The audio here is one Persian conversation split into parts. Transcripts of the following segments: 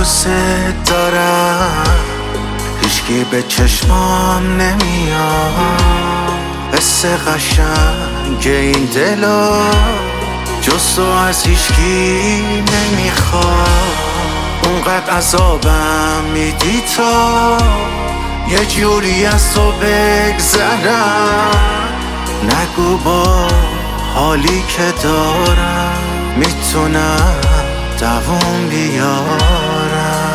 دوست دارم، هیچکی به چشمام نمیاد. حس قشنگ این دلا جز تو از هیچکی نمیخواد. اونقدر عذابم میدی تا یه جوری از تو بگذرم. نگو با حالی که دارم میتونم دووم بیارم.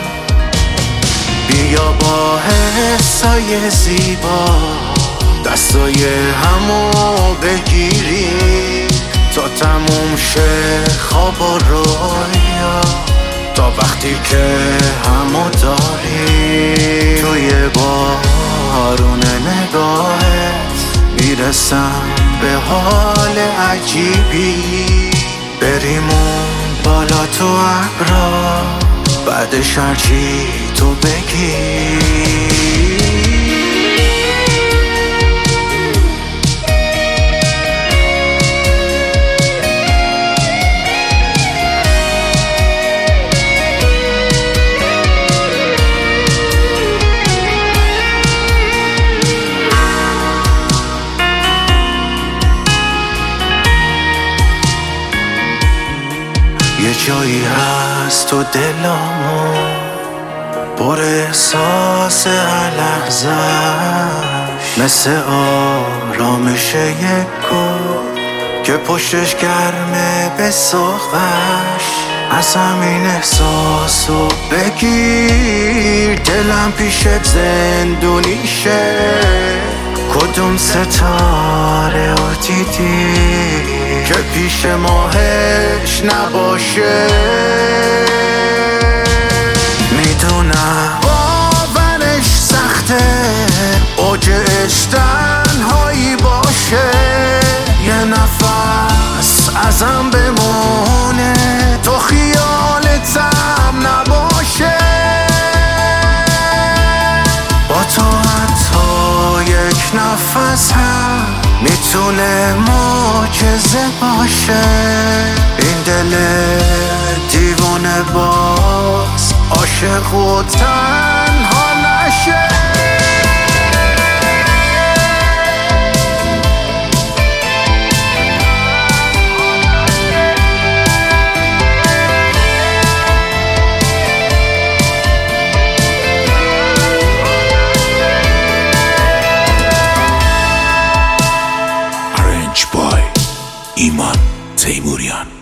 بیا با حسای زیبا دستای همو بگیری تا تموم شه خواب و رویا، تا وقتی که همو داری. توی بارون نگاهت میرسم به حال عجیبی. بریم اون بالا تو ابرا، بعدش هرچی تو بگی. یه جایی هست تو دلامو پر احساس هر لحظه‌اش، مثل آرامش یک گل که پشتش گرمه به ساقش. از همین احساسو بگیر دلم پیشت زندونیشه. کدوم ستاره رو دیدی که پیش ماهش نباشه؟ میدونم باورش سخته، اوج عشق تنهایی باشه. یه نفس ازم بمونه تو خیالتم نباشه. با تو حتی یک نفس هم میتونه معجزه باشه. این دل دیوانه باز عاشق و تنها نشه. ایمان تیموریان.